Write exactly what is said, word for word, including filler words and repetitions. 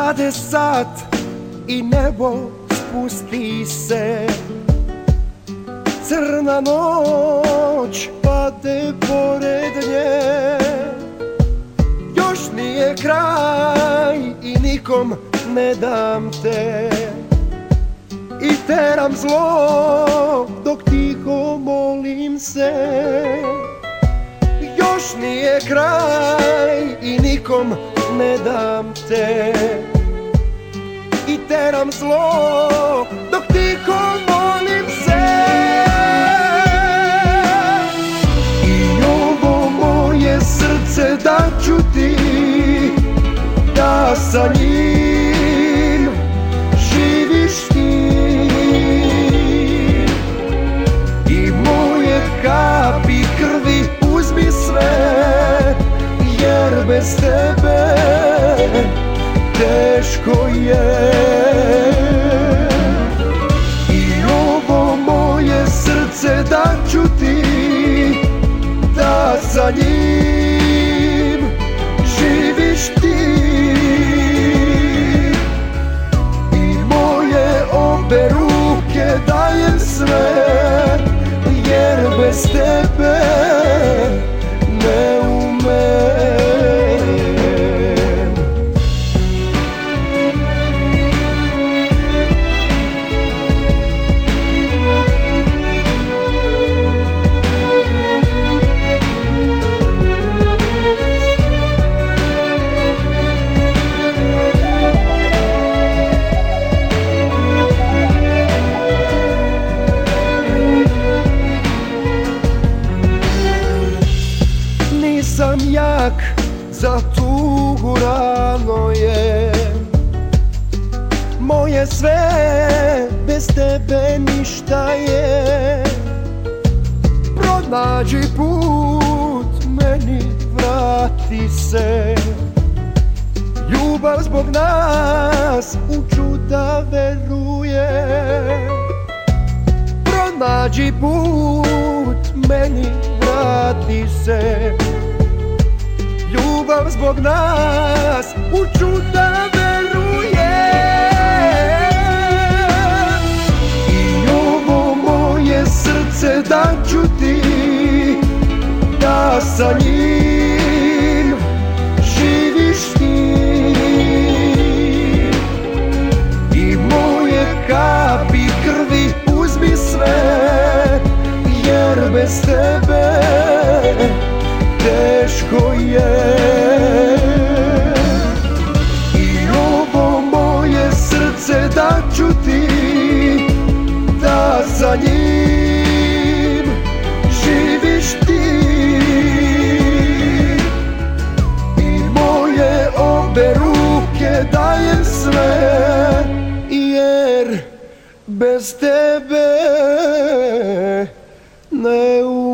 Zade sat i nebo spusti se, crna noć pade pored nje. Još nije kraj i nikom ne dam te, i teram zlo dok tiho molim se. Još nije kraj i nikom ne dam te, i teram zlo dok tiho molim se. I ovo moje srce daću ti, da sa njim živiš ti. I moje kapi krvi uzmi sve, jer bez tebe teško je. I ovo moje srce daću ti, da sa njim živiš ti. I moje obe ruke dajem sve, jer bez tebe ne umem. Nisam jak za tugu, rano je moje sve, bez tebe ništa je. Pronađi put meni, vrati se, ljubav zbog nas u čuda veruje. Pronađi put meni, vrati se, ljubav zbog nas u čuda veruje. I ovo moje srce daću ti, da sa njim živiš ti. I moje kapi krvi uzmi sve, jer bez tebe teško je. I ovo moje srce daću ti, da sa njim živiš ti. I moje obe ruke dajem sve, jer bez tebe ne umem.